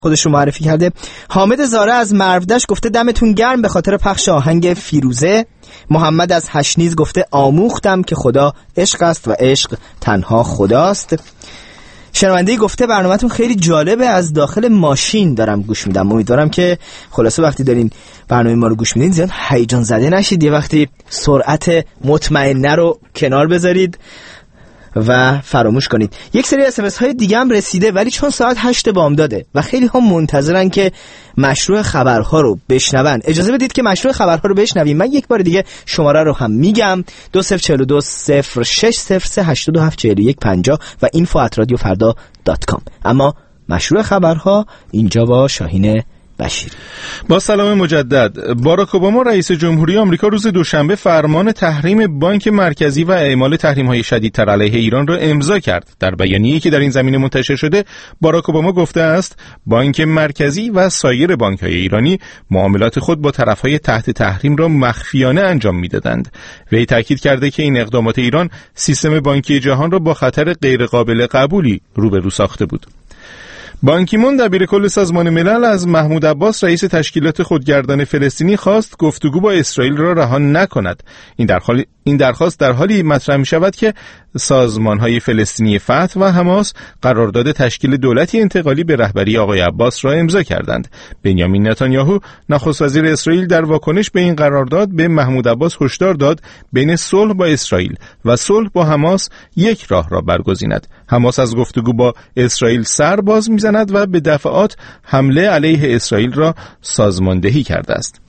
خودش رو معرفی کرده. حامد زاره از مرودشت گفته دمتون گرم به خاطر پخش آهنگ فیروزه. محمد از هشنیز گفته آموختم که خدا عشق است و عشق تنها خداست. شنونده‌ای گفته برنامه‌تون خیلی جالبه، از داخل ماشین دارم گوش میدم. امیدوارم که خلاصه وقتی دارین برنامه ما رو گوش میدین زیاد هیجان زده نشید، یه وقتی سرعت مطمئنه رو کنار بذارید و فراموش کنید. یک سری SMS های دیگه هم رسیده، ولی چون ساعت 8 بامداده و خیلی ها منتظرن که مشروع خبرها رو بشنون، اجازه بدید که مشروع خبرها رو بشنویم. من یک بار دیگه شماره رو هم میگم: 2042 0603 87 41 50 و info@radiofarda.com. اما مشروع خبرها اینجا با شاهین بشیر. با سلام مجدد. باراک اوباما رئیس جمهوری آمریکا روز دوشنبه فرمان تحریم بانک مرکزی و اعمال تحریم‌های شدیدتر علیه ایران را امضا کرد. در بیانیه‌ای که در این زمینه منتشر شده، باراک اوباما گفته است بانک مرکزی و سایر بانک‌های ایرانی معاملات خود با طرف‌های تحت تحریم را مخفیانه انجام می‌دادند. وی تاکید کرده که این اقدامات ایران سیستم بانکی جهان را با خطر غیرقابل قبولی روبرو ساخته بود. بان کی مون دبیرکل سازمان ملل از محمود عباس رئیس تشکیلات خودگردان فلسطینی خواست گفتگو با اسرائیل را رها نکند. این درخواست در حالی مطرح می شود که سازمان‌های فلسطینی فتح و حماس قرارداد تشکیل دولتی انتقالی به رهبری آقای عباس را امضا کردند. بنیامین نتانیاهو نخست وزیر اسرائیل در واکنش به این قرارداد به محمود عباس هشدار داد بین صلح با اسرائیل و صلح با حماس یک راه را برگزیند. حماس از گفتگو با اسرائیل سر باز می‌زند و به دفعات حمله علیه اسرائیل را سازماندهی کرده است.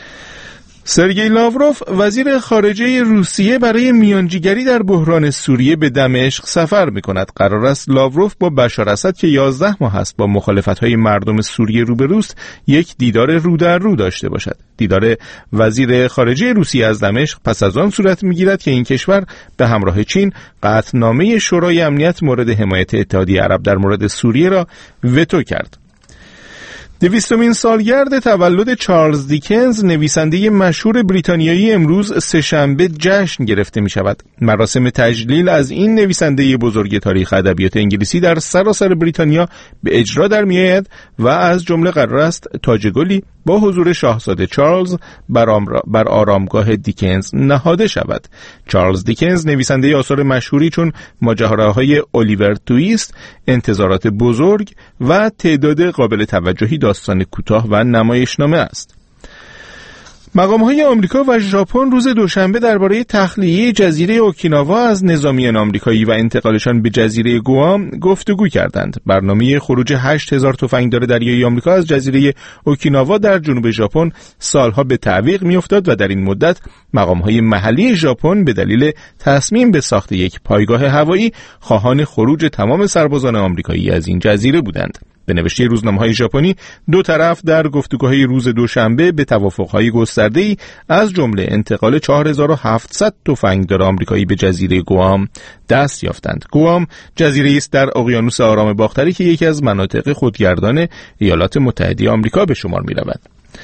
سرگئی لاوروف وزیر خارجه روسیه برای میانجیگری در بحران سوریه به دمشق سفر می‌کند. قرار است لاوروف با بشار اسد که 11 ماه است با مخالفت‌های مردم سوریه روبروست یک دیدار رو در رو داشته باشد. دیدار وزیر خارجه روسیه از دمشق پس از آن صورت می‌گیرد که این کشور به همراه چین قطعنامه شورای امنیت مورد حمایت اتحادیه عرب در مورد سوریه را وتو کرد. 200مین سالگرد تولد چارلز دیکنز نویسنده مشهور بریتانیایی امروز سه‌شنبه جشن گرفته می شود. مراسم تجلیل از این نویسنده بزرگ تاریخ ادبیات انگلیسی در سراسر بریتانیا به اجرا در می آید و از جمله قرار است تاج گلی با حضور شاهزاده چارلز بر آرامگاه دیکنز نهاده شود. چارلز دیکنز نویسنده آثار مشهوری چون ماجراهای الیور تویست، انتظارات بزرگ و تعداد قابل توجهی داستان کوتاه و نمایشنامه است. مقام‌های آمریکا و ژاپن روز دوشنبه درباره تخلیه جزیره اوکیناوا از نظامیان آمریکایی و انتقالشان به جزیره گوام گفتگو کردند. برنامه خروج 8000 تفنگدار دریایی آمریکا از جزیره اوکیناوا در جنوب ژاپن سالها به تعویق می‌افتاد و در این مدت مقام‌های محلی ژاپن به دلیل تصمیم به ساخت یک پایگاه هوایی خواهان خروج تمام سربازان آمریکایی از این جزیره بودند. به نوشته روزنامه‌های ژاپنی، دو طرف در گفتگوهای روز دوشنبه به توافق‌های گسترده‌ای از جمله انتقال 4700 تفنگدار آمریکایی به جزیره گوام دست یافتند. گوام جزیره‌ای است در اقیانوس آرام باختری که یکی از مناطق خودگردان ایالات متحده آمریکا به شمار می‌رود.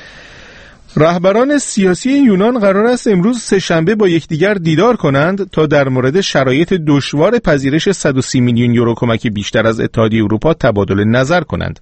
رهبران سیاسی یونان قرار است امروز سه‌شنبه با یکدیگر دیدار کنند تا در مورد شرایط دشوار پذیرش 130 میلیون یورو کمک بیشتر از اتحادیه اروپا تبادل نظر کنند.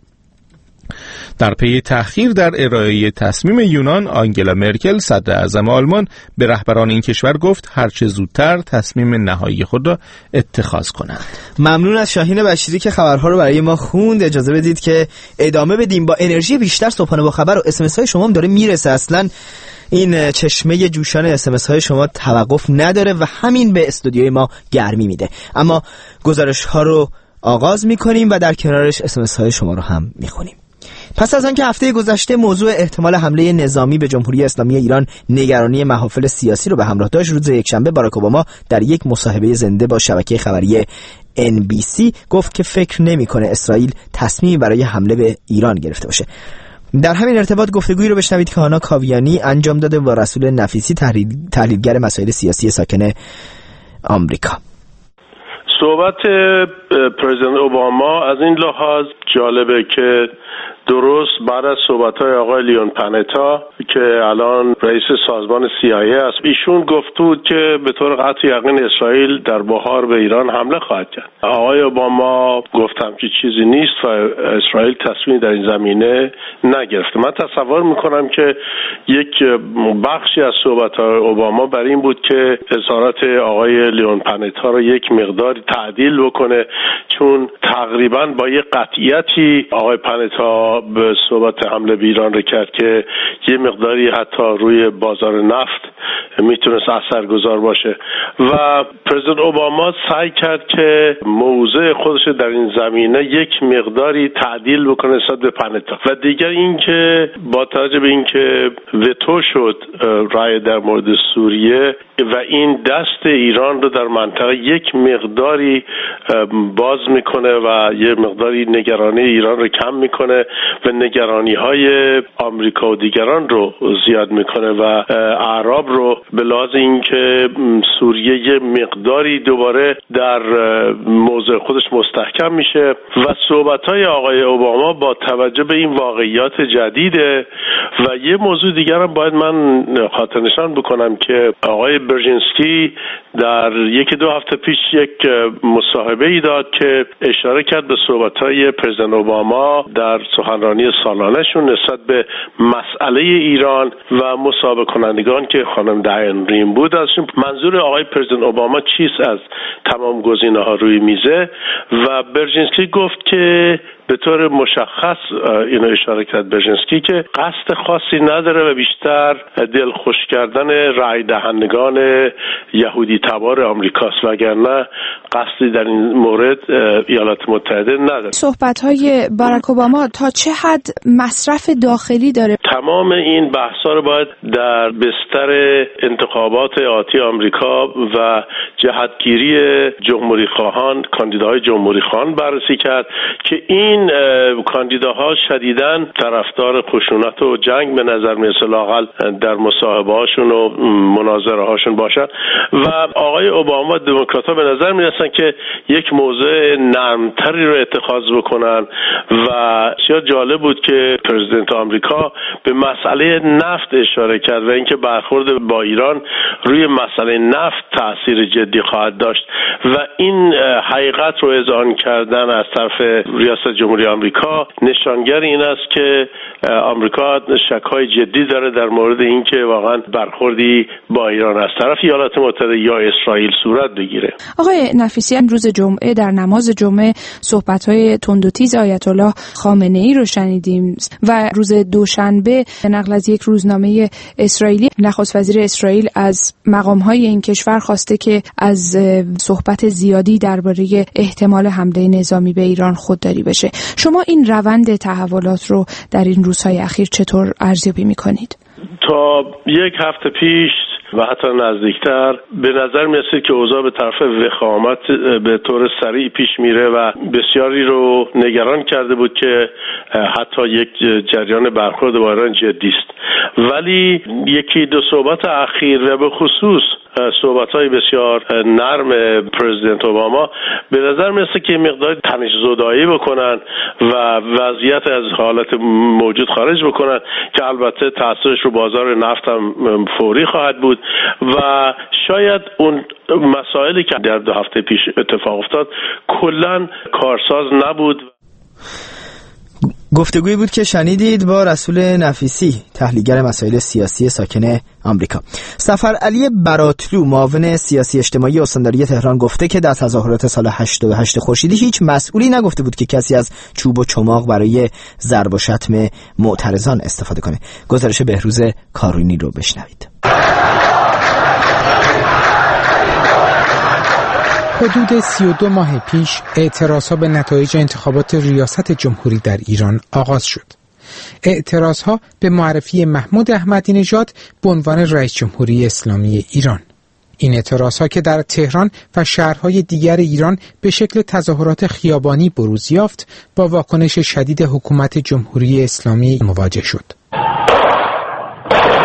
در پی تأخیر در ارائه تصمیم یونان، آنگلا مرکل صدر اعظم آلمان به رهبران این کشور گفت هرچه زودتر تصمیم نهایی خود را اتخاذ کنند. ممنون از شاهین بشیری که خبرها رو برای ما خوند. اجازه بدید که ادامه بدیم با انرژی بیشتر. صبحانه با خبر و اسمس های شما هم داره میرسه. اصلا این چشمه جوشان اسمس های شما توقف نداره و همین به استودیوی ما گرمی میده. اما گزارش ها رو آغاز میکنیم و در کنارش اسمس های شما رو هم میخونیم. پس از آنکه هفته گذشته موضوع احتمال حمله نظامی به جمهوری اسلامی ایران نگرانی محافل سیاسی رو به همراه داشت، روز یکشنبه باراک اوباما در یک مصاحبه زنده با شبکه خبری NBC گفت که فکر نمی‌کنه اسرائیل تصمیمی برای حمله به ایران گرفته باشه. در همین ارتباط گفتگویی رو بشنوید که هانا کاویانی انجام داده با رسول نفیسی، تحلیلگر مسائل سیاسی ساکن آمریکا. صحبت پرزیدنت اوباما از این لحاظ جالبه که درست بعد از صحبت‌های آقای لیون پانتا که الان رئیس سازمان CIA است، ایشون گفت بود که به طور قطع یقین اسرائیل در بهار به ایران حمله خواهد کرد. آقای اوباما گفتم که چیزی نیست و اسرائیل تصمیمی در این زمینه نگرفته. من تصور میکنم که یک بخشی از صحبت‌های اوباما بر این بود که اظهارات آقای لیون پانتا رو یک مقداری تعدیل بکنه، چون تقریبا با یک قطعیتی آقای پانتا به صحبت حمله به ایران رو کرد که یه مقداری حتی روی بازار نفت میتونست اثرگذار باشه و پرزیدنت اوباما سعی کرد که موضع خودش در این زمینه یک مقداری تعدیل بکنه نسبت به پانتا و دیگر اینکه با توجه به اینکه وتو شد رای در مورد سوریه و این دست ایران رو در منطقه یک مقداری باز میکنه و یه مقداری نگرانی ایران رو کم میکنه و نگرانی های آمریکا و دیگران رو زیاد میکنه و اعراب رو به لحاظ اینکه سوریه یه مقداری دوباره در موضع خودش مستحکم میشه و صحبت‌های آقای اوباما با توجه به این واقعیات جدیده. و یه موضوع دیگر هم باید من خاطر نشان بکنم که آقای برژینسکی در یکی دو هفته پیش یک مصاحبه ای داد که اشاره کرد به صحبت‌های پرزیدنت اوباما در سخنرانی سالانه‌شون نسبت به مسئله ایران و مصاحبه کنندگان که خانم داین ریم بود. ازشون منظور آقای پرزیدنت اوباما چیست از تمام گزینه‌ها روی میزه و برژینسکی گفت که به طور مشخص اینو اشاره کرد برژینسکی که قصد خاصی نداره و بیشتر دلخوش کردن رای دهندگان یهودی تبار آمریکاست، وگرنه قصدی در این مورد ایالات متحده نداره. صحبت‌های باراک اوباما تا چه حد مصرف داخلی داره؟ تمام این بحث‌ها رو باید در بستر انتخابات آتی آمریکا و جهتگیری جمهوری خواهان، کاندیداهای جمهوری خواهان بررسی کرد که این کاندیداها شدیداً طرفدار خشونت و جنگ به نظر میرسه، لااقل در مصاحبه هاشون و مناظره هاشون باشن و آقای اوباما دموکرات‌ها به نظر میرسن که یک موضع نرمتری رو اتخاذ بکنن و بسیار جالب بود که پرزیدنت آمریکا به مسئله نفت اشاره کرد و اینکه برخورد با ایران روی مسئله نفت تأثیر جدی خواهد داشت و این حقیقت رو اذعان کردن از طرف ریاست جمهوری آمریکا نشانگر این است که آمریکا شک‌های جدی داره در مورد اینکه واقعا برخوردی با ایران از طرف ایالات متحده یا اسرائیل صورت بگیره. آقای نفیسی، روز جمعه در نماز جمعه صحبت‌های تند و تیز آیت الله خامنه‌ای رو شنیدیم و روز دوشنبه نقل از یک روزنامه اسرائیلی نخست وزیر اسرائیل از مقام‌های این کشور خواسته که از صحبت زیادی درباره احتمال حمله نظامی به ایران خودداری بشه. شما این روند تحولات رو در این روزهای اخیر چطور ارزیابی می‌کنید؟ تا یک هفته پیش و حتی نزدیکتر به نظر می‌رسید که اوضاع به طرف وخامت به طور سریع پیش میره و بسیاری رو نگران کرده بود که حتی یک جریان برخورد با ایران جدی است. ولی یکی دو صحبت اخیر و به خصوص صحبت‌های بسیار نرم پرزیدنت اوباما به نظر میرسه که مقدار تنش زدایی بکنن و وضعیت از حالت موجود خارج بکنن که البته تاثیرش رو بازار نفت هم فوری خواهد بود و شاید اون مسائلی که در 2 هفته پیش اتفاق افتاد کلاً کارساز نبود. گفتگویی بود که شنیدید با رسول نفیسی، تحلیلگر مسائل سیاسی ساکن آمریکا. سفر علی براتلو، معاون سیاسی اجتماعی استانداری تهران، گفته که در تظاهرات سال 88 خورشیدی هیچ مسئولی نگفته بود که کسی از چوب و چماق برای ضرب و شتم معترضان استفاده کنه. گزارش بهروز کارونی رو بشنوید. حدود 32 ماه پیش اعتراضها به نتایج انتخابات ریاست جمهوری در ایران آغاز شد. اعتراضها به معرفی محمود احمدی نژاد به عنوان رئیس جمهوری اسلامی ایران. این اعتراضها که در تهران و شهرهای دیگر ایران به شکل تظاهرات خیابانی بروز یافت، با واکنش شدید حکومت جمهوری اسلامی مواجه شد.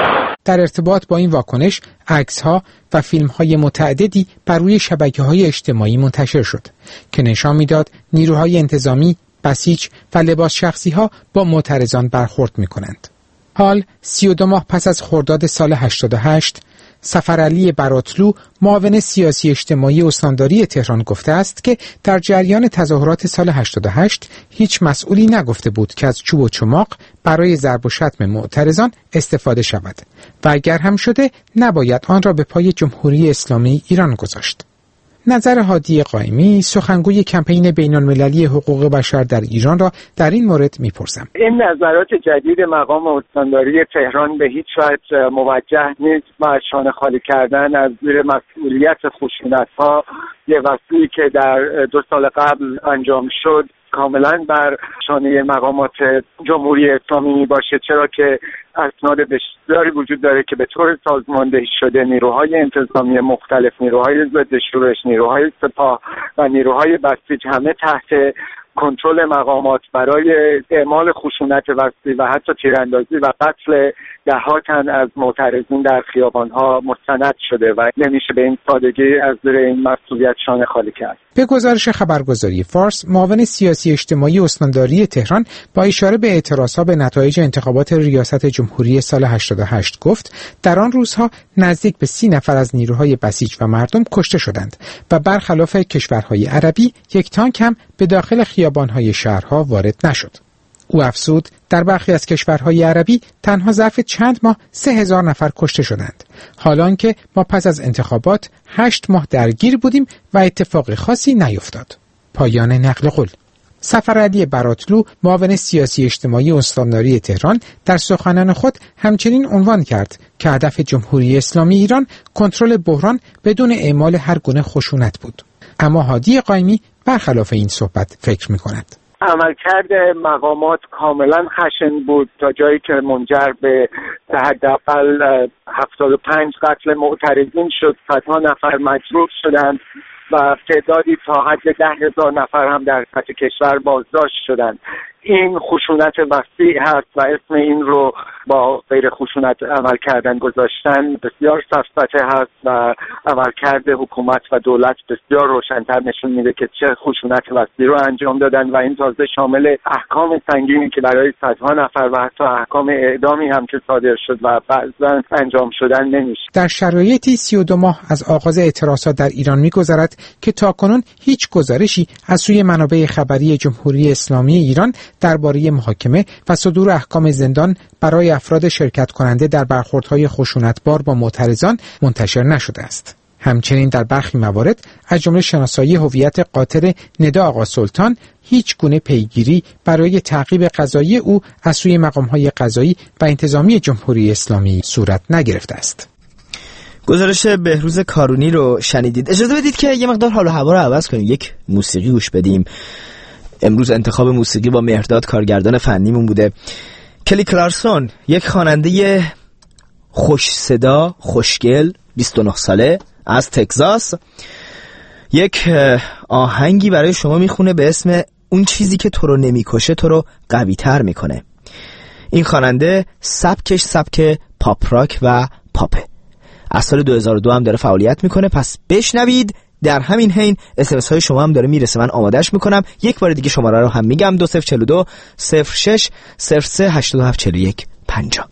در ارتباط با این واکنش عکس‌ها و فیلم‌های متعددی بر روی شبکه‌های اجتماعی منتشر شد که نشان می‌داد نیروهای انتظامی، بسیج و لباس شخصی‌ها با معترضان برخورد می‌کنند. حال 32 ماه پس از خرداد سال 88 سفرعلی براتلو معاون سیاسی اجتماعی استانداری تهران گفته است که در جریان تظاهرات سال 88 هیچ مسئولی نگفته بود که از چوب و چماق برای ضرب و شتم معترضان استفاده شود و اگر هم شده نباید آن را به پای جمهوری اسلامی ایران گذاشت. نظر هادی قائمی سخنگوی کمپین بین‌المللی حقوق بشر در ایران را در این مورد می‌پرسم. این نظرات جدید مقام استانداری تهران به هیچ وجه موجه نیست و شانه خالی کردن از زیر مسئولیت خشونت‌ها یه وصفی که در 2 سال قبل انجام شد کاملا بر شانه مقامات جمهوری اسلامی باشه، چرا که اسناد بسیاری وجود داره که به طور سازماندهی شده نیروهای انتظامی مختلف، نیروهای ضد شورش، نیروهای سپاه و نیروهای بسیج همه تحت کنترل مقامات برای اعمال خشونت وسیع و حتی تیراندازی و قتل ده‌ها تن از معترضین در خیابان‌ها مستند شده و نمیشه به این سادگی از زیر این مسئولیت شانه خالی کرد. به گزارش خبرگزاری فارس، معاون سیاسی اجتماعی استانداری تهران با اشاره به اعتراضها به نتایج انتخابات ریاست جمهوری سال 88 گفت در آن روزها نزدیک به 30 نفر از نیروهای بسیج و مردم کشته شدند و برخلاف کشورهای عربی یک تانک هم به داخل خیابان‌های شهرها وارد نشد. او افزود در برخی از کشورهای عربی تنها ظرف چند ماه 3000 نفر کشته شدند، حالان که ما پس از انتخابات 8 ماه درگیر بودیم و اتفاق خاصی نیفتاد. پایان نقل قول. سفرعلی براتلو معاون سیاسی اجتماعی استانداری تهران در سخنان خود همچنین عنوان کرد که هدف جمهوری اسلامی ایران کنترل بحران بدون اعمال هر گونه خشونت بود. اما هادی قائمی برخلاف این صحبت فکر می‌کند. عملکرد مقامات کاملا خشن بود تا جایی که منجر به حداقل 75 قتل معترضین شد، صدها نفر مجروح شدند و تعدادی تا حد 10,000 نفر هم در سطح کشور بازداشت شدند. این خشونت وسیع هست و اسم این رو با غیر خشونت عمل کردن گذاشتن بسیار سفسطه هست و عملکرد حکومت و دولت بسیار روشن‌تر نشون میده که چه خشونت وسیع رو انجام دادن و این تازه شامل احکام سنگینی که برای صدها نفر و حتی احکام اعدامی هم که صادر شد و بعضا انجام شدن نمیشه. در شرایطی 32 ماه از آغاز اعتراضات در ایران میگذرد که تاکنون هیچ گزارشی از سوی منابع خبری جمهوری اسلامی ایران درباره محاکمه و صدور احکام زندان برای افراد شرکت کننده در برخوردهای خشونتبار با معترضان منتشر نشده است. همچنین در برخی موارد از جمله شناسایی هویت قاتل ندا آقا سلطان هیچ گونه پیگیری برای تعقیب قضایی او از سوی مقام‌های قضایی و انتظامی جمهوری اسلامی صورت نگرفته است. گزارش بهروز کارونی رو شنیدید. اجازه بدید که یه مقدار حال و هوا رو عوض کنیم، یک موسیقی گوش بدیم. امروز انتخاب موسیقی با مهرداد کارگردان فنیمون بوده. کلی کلارسون، یک خواننده خوش صدا، خوشگل، 29 ساله از تگزاس، یک آهنگی برای شما میخونه به اسم اون چیزی که تو رو نمیکشه تو رو قوی تر میکنه. این خواننده سبکش سبک پاپ راک و پاپه. از سال 2002 هم داره فعالیت میکنه، پس بشنوید. در همین حین SMS های شما هم داره میرسه، من آمادش میکنم. یک بار دیگه شماره رو هم میگم: 2042 06 03 87 41 50.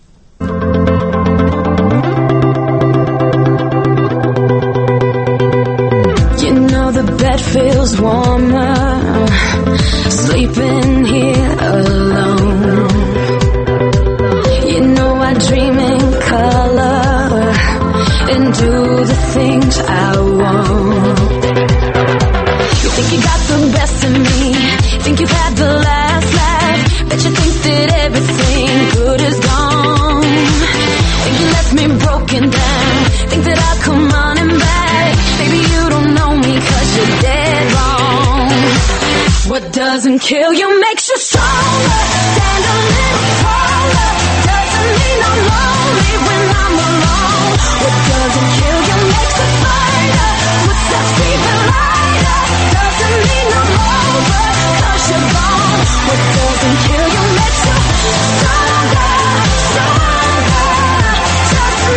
You know the bed feels warmer sleeping here alone. You know I dream in color and do the things I want. You think you got the best of me, think you've had the last laugh, bet you think that everything good is gone. Think you left me broken down, think that I'll come running back. Baby, you don't know me 'cause you're dead wrong. What doesn't kill you makes you stronger. Stand a little taller. Doesn't mean I'm lonely when I'm alone. What doesn't kill you makes a fighter. Footsteps even lighter. Doesn't mean I'm over 'cause you're gone. What doesn't kill you makes you stronger, stronger. Just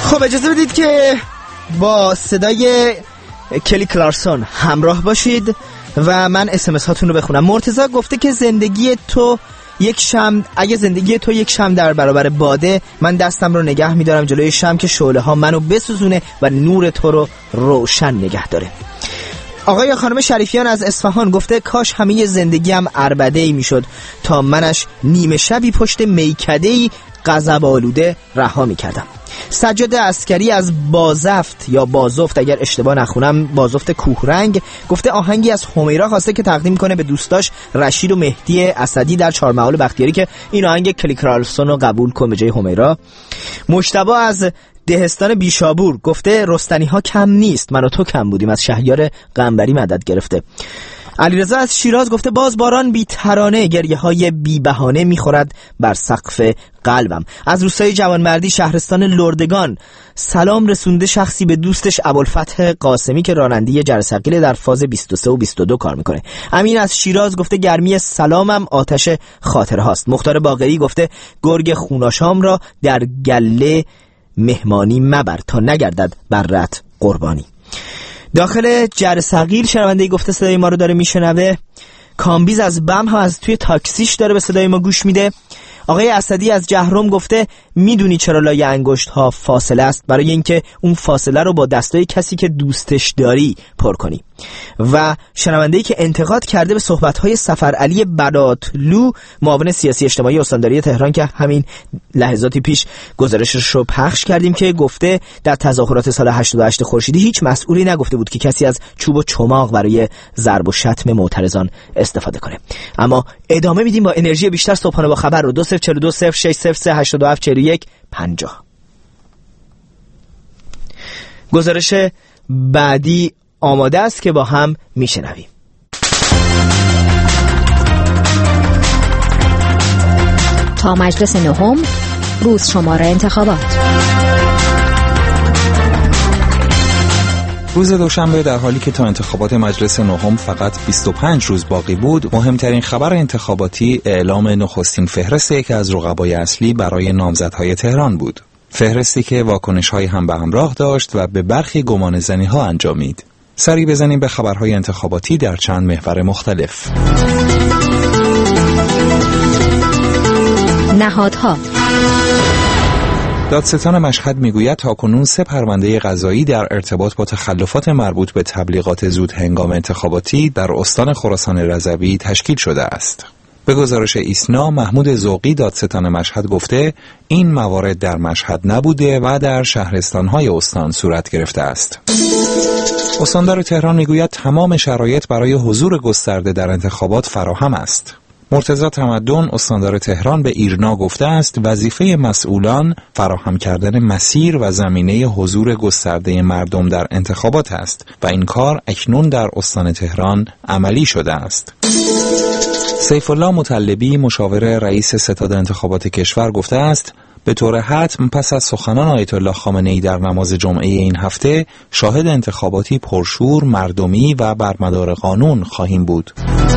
خب اجازه بدید که با صدای کلی کلارسون همراه باشید و من اسمس هاتون رو بخونم. مرتضی گفته که اگه زندگی تو یک شمع در برابر باده، من دستم رو نگه میدارم جلوی شمع که شعله ها منو بسوزونه و نور تو رو روشن نگه داره. آقای خانم شریفیان از اصفهان گفته کاش همه زندگیم عربده‌ای میشد تا منش نیمه شبی پشت میکده‌ای غضب آلوده رها میکردم. سجاد عسکری از بازفت یا بازفت اگر اشتباه نخونم، بازفت کوهرنگ گفته آهنگی از همیرا خواسته که تقدیم کنه به دوستاش رشید و مهدی اسدی در چهارمحال بختیاری که این آهنگ کلی کلارسون رو قبول کن به جای همیرا. مجتبی از دهستان بیشابور گفته رستنی ها کم نیست، من و تو کم بودیم، از شهریار قنبری مدد گرفته. علیرضا از شیراز گفته باز باران بی ترانه گریه های بی بهانه میخورد بر سقف قلبم. از روستای جوانمردی شهرستان لردگان سلام رسونده شخصی به دوستش ابوالفتح قاسمی که راننده جرثقیل در فاز 23 و 22 کار میکنه. امین از شیراز گفته گرمی سلامم آتش خاطره هاست. مختار باقری گفته گرگ خوناشام را در گله مهمانی مبر تا نگردد برت قربانی. داخل جرثقیل شنونده گفته صدای ما رو داره میشنوه. کامبیز از بم ها از توی تاکسیش داره به صدای ما گوش میده. آقای اسدی از جهرم گفته میدونی چرا لای انگشت ها فاصله است؟ برای اینکه اون فاصله رو با دستای کسی که دوستش داری پر کنی. و شنونده‌ای که انتقاد کرده به صحبت‌های سفرعلی براتلو، معاون سیاسی اجتماعی استانداری تهران که همین لحظاتی پیش گزارشش رو پخش کردیم، که گفته در تظاهرات سال 88 خورشیدی هیچ مسئولی نگفته بود که کسی از چوب و چماق برای ضرب و شتم معترضان استفاده کنه. اما ادامه میدیم با انرژی بیشتر. صبحانه با خبر رو 2042 0603 87 41 50. گزارش بعدی آماده است که با هم میشنویم. تا مجلس نهم، روز شماره انتخابات. روز دوشنبه در حالی که تا انتخابات مجلس نهم فقط 25 روز باقی بود، مهمترین خبر انتخاباتی اعلام نخستین فهرست یکی از رقبای اصلی برای نامزدهای تهران بود. فهرستی که واکنش‌های هم به همراه داشت و به برخی گمانه‌زنی‌ها انجامید. سری بزنیم به خبرهای انتخاباتی در چند محور مختلف. نهادها. دادستان مشهد میگوید تاکنون 3 پرونده قضایی در ارتباط با تخلفات مربوط به تبلیغات زود هنگام انتخاباتی در استان خراسان رضوی تشکیل شده است. به گزارش ایسنا، محمود ذوقی دادستان مشهد گفته این موارد در مشهد نبوده و در شهرستان‌های استان صورت گرفته است. استاندار تهران میگوید تمام شرایط برای حضور گسترده در انتخابات فراهم است. مرتضی تمدن استاندار تهران به ایرنا گفته است وظیفه مسئولان فراهم کردن مسیر و زمینه حضور گسترده مردم در انتخابات است و این کار اکنون در استان تهران عملی شده است. سیف الله مطلبی مشاور رئیس ستاد انتخابات کشور گفته است به طور حتم پس از سخنان آیت الله خامنه‌ای در نماز جمعه این هفته شاهد انتخاباتی پرشور، مردمی و بر مدار قانون خواهیم بود.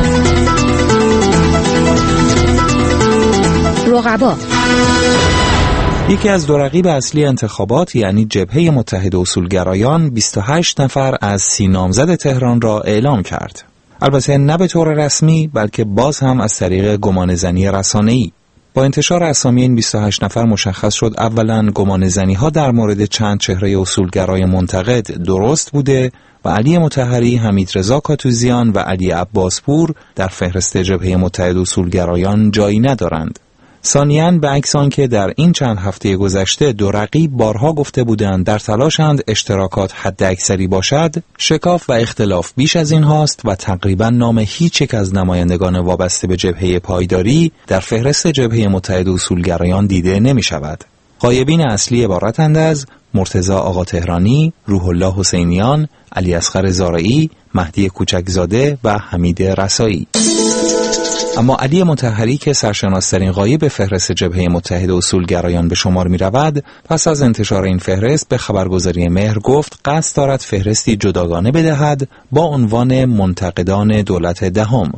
رقبا. یکی از دو رقیب اصلی انتخابات یعنی جبهه متحد اصولگرایان 28 نفر از 30 نامزد تهران را اعلام کرد. البته نه به طور رسمی بلکه باز هم از طریق گمانه‌زنی رسانه‌ای. با انتشار اسامی این 28 نفر مشخص شد اولا گمانه‌زنی‌ها در مورد چند چهره اصولگرای منتقد درست بوده و علی مطهری، حمیدرضا کاتوزیان و علی عباسپور در فهرست جبهه متحد اصولگرایان جایی ندارند. ثانیاً به عکس آنکه در این چند هفته گذشته دو رقیب بارها گفته بودند در تلاشند اشتراکات حداکثری باشد، شکاف و اختلاف بیش از این هاست و تقریباً نام هیچ یک از نمایندگان وابسته به جبهه پایداری در فهرست جبهه متحد اصولگرایان دیده نمی شود. غایبین اصلی عبارتند از مرتضی آقا تهرانی، روح الله حسینیان، علی اصغر زارعی، مهدی کوچکزاده و حمید رسایی. اما علی مطهری که سرشناس‌ترین غایب فهرست جبهه متحد اصولگرایان به شمار می رود، پس از انتشار این فهرست به خبرگزاری مهر گفت قصد دارد فهرستی جداگانه بدهد با عنوان منتقدان دولت دهم.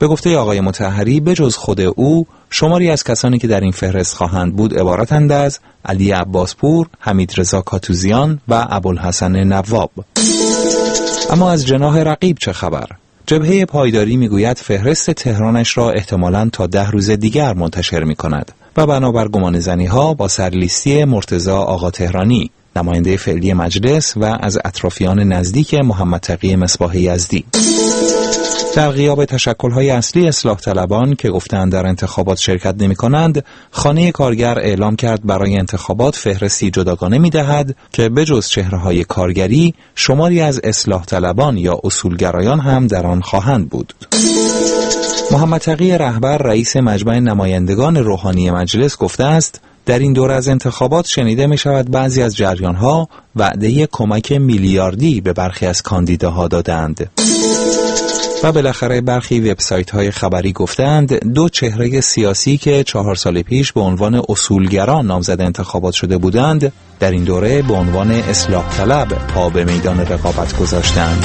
به گفته آقای مطهری بجز خود او شماری از کسانی که در این فهرست خواهند بود عبارتند از علی عباسپور، حمید رضا کاتوزیان و ابوالحسن نواب. اما از جناح رقیب چه خبر؟ جبهه پایداری میگوید فهرست تهرانش را احتمالاً تا 10 روز دیگر منتشر می‌کند و بنابر گمانه‌زنی‌ها با سرلیستی مرتضی آقا تهرانی، نماینده فعلی مجلس و از اطرافیان نزدیک محمد تقی مصباح یزدی. در غیاب تشکل‌های اصلی اصلاح طلبان که گفتند در انتخابات شرکت نمی‌کنند، خانه کارگر اعلام کرد برای انتخابات فهرستی جداگانه می‌دهد که بجز چهره‌های کارگری، شماری از اصلاح طلبان یا اصولگرایان هم در آن خواهند بود. محمد تقی رهبر رئیس مجمع نمایندگان روحانی مجلس گفته است در این دوره از انتخابات شنیده می شود بعضی از جریان‌ها وعده کمک میلیاردی به برخی از کاندیداها دادند. و بالاخره برخی وبسایت‌های خبری گفتند 2 چهره سیاسی که 4 سال پیش به عنوان اصولگران نامزد انتخابات شده بودند در این دوره به عنوان اصلاح طلب پا به میدان رقابت گذاشتند.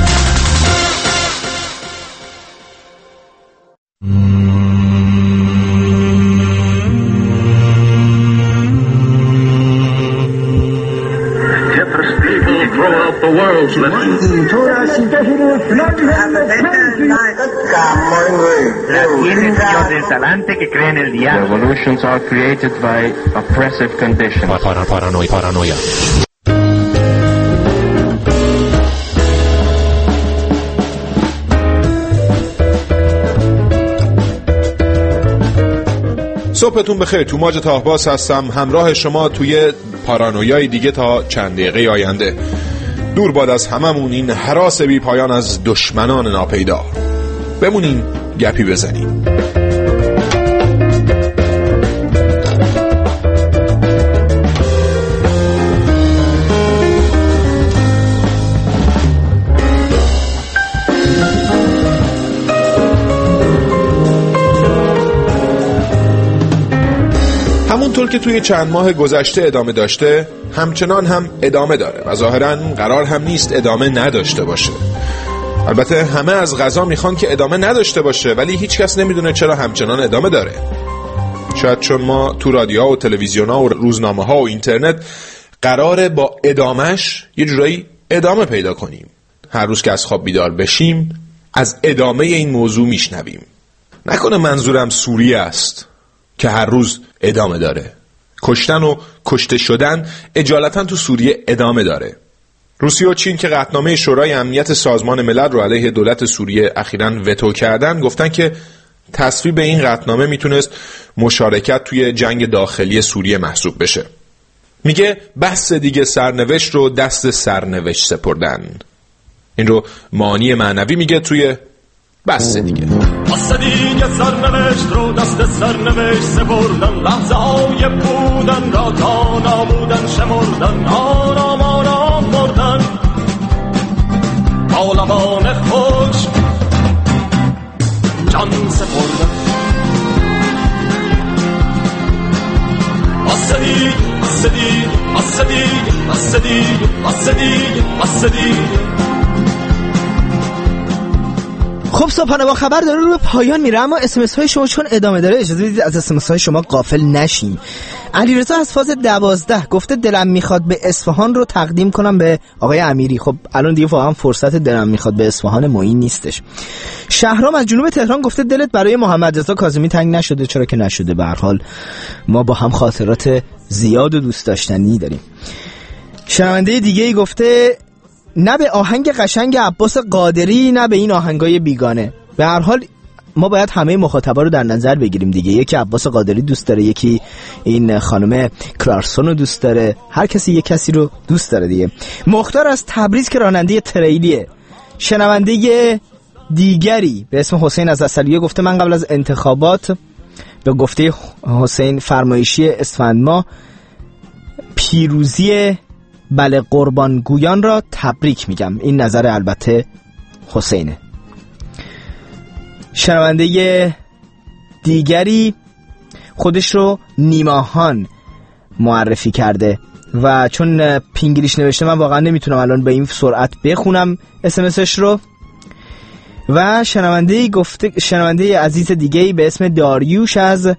Revolutions are created by oppressive conditions. Paranoia. صبحتون بخیر. توماج تاهباس هستم، همراه شما توی پارانویای دیگه تا چند دقیقه آینده. دور باد از هممون این هراس بی پایان از دشمنان ناپیدا. بمونین گپی بزنیم. همونطور که توی چند ماه گذشته ادامه داشته، همچنان هم ادامه داره و ظاهراً قرار هم نیست ادامه نداشته باشه. البته همه از قضا میخوان که ادامه نداشته باشه، ولی هیچ کس نمیدونه چرا همچنان ادامه داره. شاید چون ما تو رادیوها و تلویزیونها و روزنامه‌ها و اینترنت قراره با ادامهش یه جورایی ادامه پیدا کنیم. هر روز که از خواب بیدار بشیم از ادامه این موضوع میشنویم. نکنه منظورم سوریه است که هر روز ادامه داره. کشتن و کشته شدن اجالتا تو سوریه ادامه داره. روسیه و چین که قطعنامه شورای امنیت سازمان ملل رو علیه دولت سوریه اخیراً وتو کردن، گفتن که تصویب این قطعنامه میتونست مشارکت توی جنگ داخلی سوریه محسوب بشه. میگه بس دیگه سرنوشت رو دست سرنوشت سپردن. این رو معانی معنوی میگه توی بس دیگه. بس دیگه سرنوشت رو دست سرنوشت سپردن، لحظه های بودن را تا نامودن شمردن، آرام آرام مردن با لبان خوش جان سپردن. بس دیگه بس دیگه بس دیگه بس دیگه بس دیگه بس دیگه. خب صبحانه با خبر داره رو به پایان میره، اما اسمس های شما چون ادامه داره اجازه بدید از اسمس های شما غافل نشیم. علیرضا از فاز 12 گفته دلم میخواد به اصفهان رو تقدیم کنم به آقای امیری. خب الان دیگه واقعا فرصت دلم میخواد به اصفهان معین نیستش. شهرام از جنوب تهران گفته دلت برای محمد رضا کاظمی تنگ نشده؟ چرا که نشده، به هر حال ما با هم خاطرات زیاد و دوست داشتنی داریم. شنونده دیگه ای گفته نه به آهنگ قشنگ عباس قادری، نه به این آهنگای بیگانه. به هر حال ما باید همه مخاطبا رو در نظر بگیریم دیگه. یکی عباس قادری دوست داره، یکی این خانم کلارسون رو دوست داره، هر کسی یک کسی رو دوست داره دیگه. مختار از تبریز که راننده تریلیه. شنونده دیگری به اسم حسین از اصلیه گفته من قبل از انتخابات به گفته حسین فرمایشی اسفند ما پیروزی بله قربانگویان را تبریک میگم. این نظر البته حسینه. شنونده دیگری خودش رو نیماهان معرفی کرده و چون پینگلیش نوشته من واقعا نمیتونم الان به این سرعت بخونم اسمسش رو، و شنونده عزیز دیگه‌ای به اسم داریوش از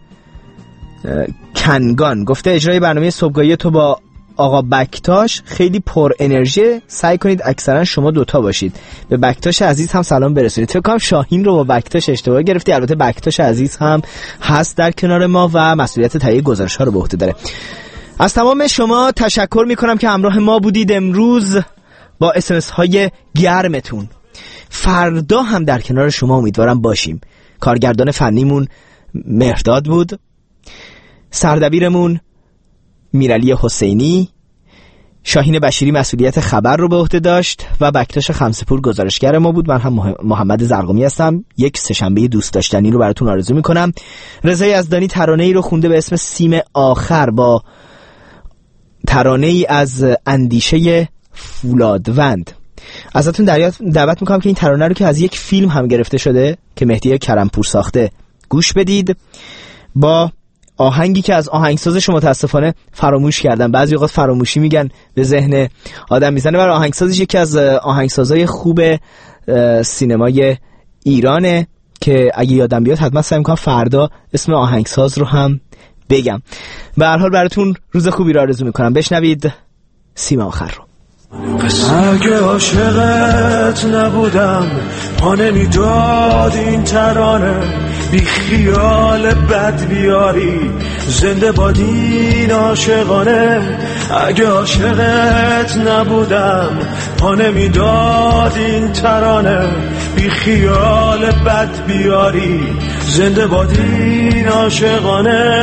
کنگان گفته اجرای برنامه صبحگاهی تو با آقا بکتاش خیلی پر انرژی، سعی کنید اکثرا شما دوتا باشید. به بکتاش عزیز هم سلام برسونید. فکر کنم شاهین رو با بکتاش اشتباه گرفتی. البته بکتاش عزیز هم هست در کنار ما و مسئولیت تهیه گزارش‌ها رو به عهده داره. از تمام شما تشکر میکنم که همراه ما بودید امروز با SMS های گرمتون. فردا هم در کنار شما امیدوارم باشیم. کارگردان فنیمون مهرداد بود، سردبیرمون میرعلی حسینی، شاهین بشیری مسئولیت خبر رو به عهده داشت و بکتاش خمسه‌پور گزارشگر ما بود. من هم محمد زرقامی هستم. یک سه‌شنبه دوست داشتنی رو براتون آرزو میکنم. رضا یزدانی ترانه‌ای رو خونده به اسم سیم آخر با ترانه‌ای از اندیشه فولادوند. ازتون دعوت میکنم که این ترانه رو که از یک فیلم هم گرفته شده که مهدی کرمپور ساخته گوش بدید، با آهنگی که از آهنگسازش متاسفانه فراموش کردم. بعضی اوقات فراموشی میگن به ذهن آدم میزنه، برای آهنگسازش یکی از آهنگسازای خوب سینمای ایرانه که اگه یادم بیاد حتما سعی میکنم فردا اسم آهنگساز رو هم بگم. به هر حال براتون روز خوبی رو آرزو میکنم. بشنوید سیم آخر رو. اگه عاشقت نبودم پا نمیداد این ترانه، بی خیال بد بیاری زنده باد این عاشقانه. اگه عاشقت نبودم پا نمیداد این ترانه، بی خیال بد بیاری زنده باد این عاشقانه.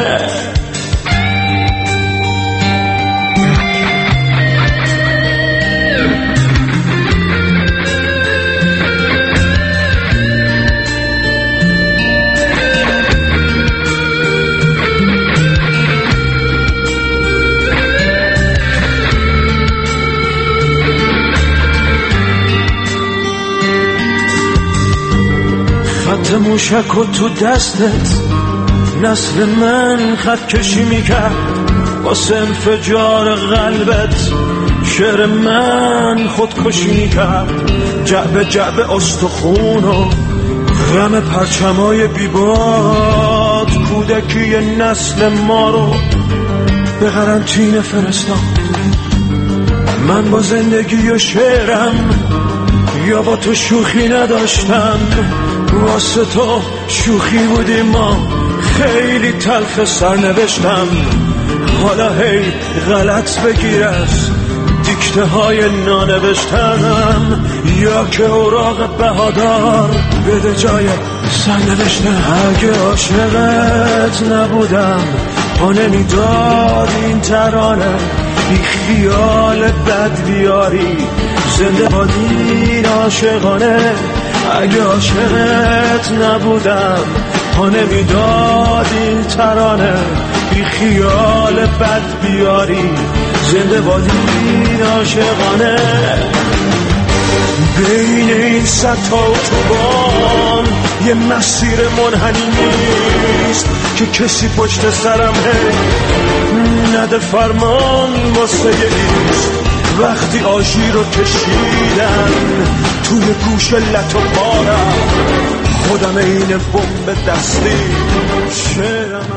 خط موشک و تو دستت نسل من خط کشی میکرد، واسه انفجار قلبت شعر من خودکشی میکرد. جعبه جعبه استخون و غم پرچمای بیباد، کودکی نسل ما رو به قرنطینه فرستاد. من با زندگی و شعرم یا با تو شوخی نداشتم، واسه تو شوخی بودی ما خیلی تلخ سرنوشتم. حالا هی غلط بگیر از دیکته های نانوشتم، یا که اوراق بهادار بده جای سرنوشتم. اگه عاشقت نبودم پا نمیداد این ترانه، بی خیال بد بیاری زنده باد این عاشقانه. اگه عاشقت نبودم پا نمیداد این ترانه، بی خیال بد بیاری زنده باد این عاشقانه. بین این صد تا اتوبان یه مسیر منحنی نیست که کسی پشت سرم نده فرمان واسه ایست. وقتی آژیر رو کشیدن توی گوش لط و بارم، خودم این بمب دستی شعرم